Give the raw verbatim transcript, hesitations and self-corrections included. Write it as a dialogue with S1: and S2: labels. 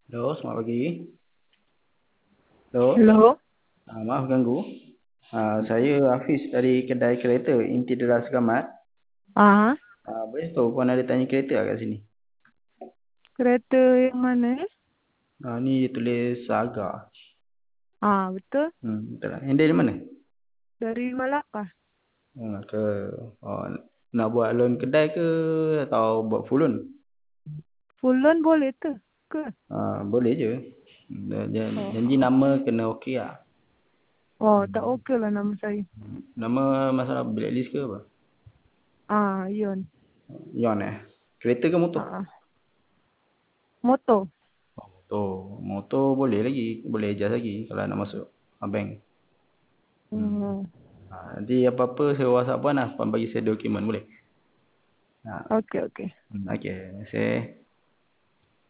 S1: Halo, selamat pagi. Halo,
S2: Hello.
S1: ah, maaf ganggu. Ah, saya Hafiz dari kedai kereta Inti Deras Selamat.
S2: Ah,
S1: Ah, boleh tahu puan ada tanya kereta tak kat sini?
S2: kereta yang mana? eh?
S1: Ah, ni dia tulis Saga.
S2: Ah, betul.
S1: Hmm, betul lah. Yang dari mana?
S2: Dari Malaka.
S1: Ah, ke oh, nak buat loan kedai ke atau buat full loan?
S2: Full loan boleh tu ke?
S1: Ah, boleh je. Jan- jan- Janji
S2: Oh,
S1: nama kena okey lah.
S2: oh tak
S1: Hmm.
S2: okey lah nama saya.
S1: Nama masalah blacklist ke apa?
S2: Ah, Yon.
S1: Yon eh? Kereta ke motor?
S2: Ah, motor.
S1: Oh, motor. Motor boleh lagi. Boleh adjust lagi kalau nak masuk ah, bank. Hmm.
S2: Hmm.
S1: Ha, nanti apa-apa saya WhatsApp puan lah. Puan bagi saya dokumen boleh? Ha.
S2: Okey, okey.
S1: Hmm, okey. Saya